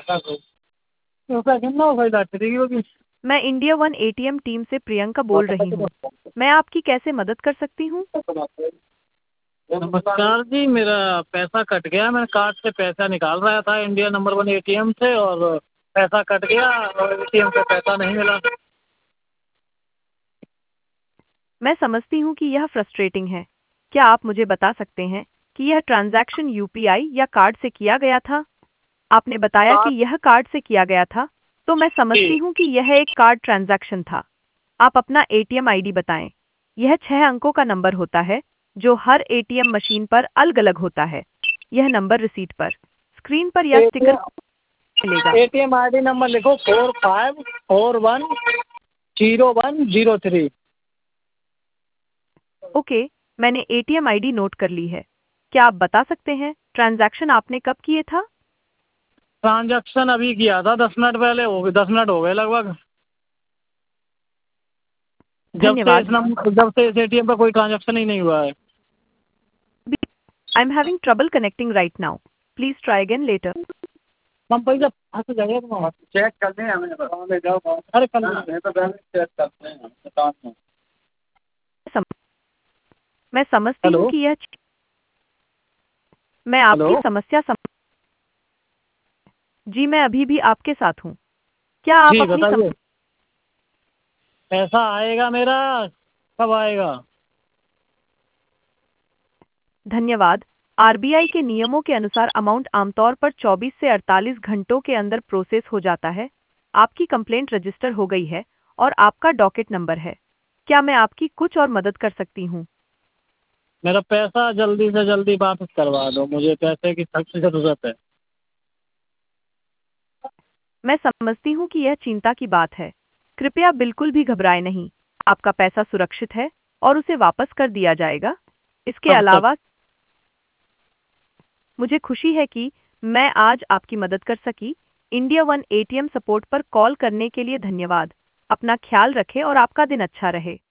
मैं India one ATM team से प्रियंका बोल रही हूँ। मैं आपकी कैसे मदद कर सकती हूँ? नमस्कार जी, मेरा पैसा कट गया। मैं कार्ड से पैसा निकाल रहा था इंडिया नंबर 1 एटीएम से, और पैसा कट गया और एटीएम से पैसा नहीं मिला। मैं समझती हूँ कि यह फ्रस्ट्रेटिंग है। क्या आप मुझे बता सकते हैं कि यह ट्रांजैक्शन यूपीआई या कार्ड से किया गया था? आपने बताया कि कार्ड यह कार्ड से किया गया था, तो मैं जी। समझती हूँ कि यह एक कार्ड ट्रांजैक्शन था। आप अपना एटीएम आईडी बताएं। यह 6 अंकों का नंबर होता है, जो हर एटीएम मशीन पर अलग-अलग होता है। यह नंबर रिसीट पर, स्क्रीन पर या स्टिकर मिलेगा। एटीएम आईडी नंबर लिखो 45410103। ओके, मैंने एटीएम आईडी नोट कर ली है। क्या आप बता सकते हैं ट्रांजैक्शन आपने कब किए था? ट्रांजैक्शन अभी किया था, 10 मिनट पहले हो गए, 10 मिनट हो गए लगभग। धन्यवाद। जब से इस एटीएम पर कोई ट्रांजैक्शन ही नहीं हुआ है। I am having trouble connecting right now. Please try again later. हम पैसा फंस जाएगा तुम चेक करते हैं, हमें बताओ ले जाओ। अरे कल तो बैलेंस चेक करते हैं हम दुकान में। मैं समझती हूँ हेलो कि मैं हेलो। आपकी समस्या जी, मैं अभी भी आपके साथ हूँ। क्या आप जी अपनी बताइए, पैसा आएगा मेरा, कब आएगा? धन्यवाद। आरबीआई के नियमों के अनुसार अमाउंट आमतौर पर 24 से 48 घंटों के अंदर प्रोसेस हो जाता है। आपकी कंप्लेंट रजिस्टर हो गई है और आपका डॉकेट नंबर है। क्या मैं आपकी कुछ और मदद कर सकती हूँ? मेरा पैसा जल्दी से जल्दी वापस करवा दो, मुझे पैसे की सख्त जरूरत है। मैं समझती हूँ कि यह चिंता की बात है। कृपया बिल्कुल भी घबराएं नहीं। आपका पैसा सुरक्षित है और उसे वापस कर दिया जाएगा। इसके कब तक? अलावा मुझे खुशी है कि मैं आज आपकी मदद कर सकी। इंडिया वन एटीएम सपोर्ट पर कॉल करने के लिए धन्यवाद। अपना ख्याल रखें और आपका दिन अच्छा रहे।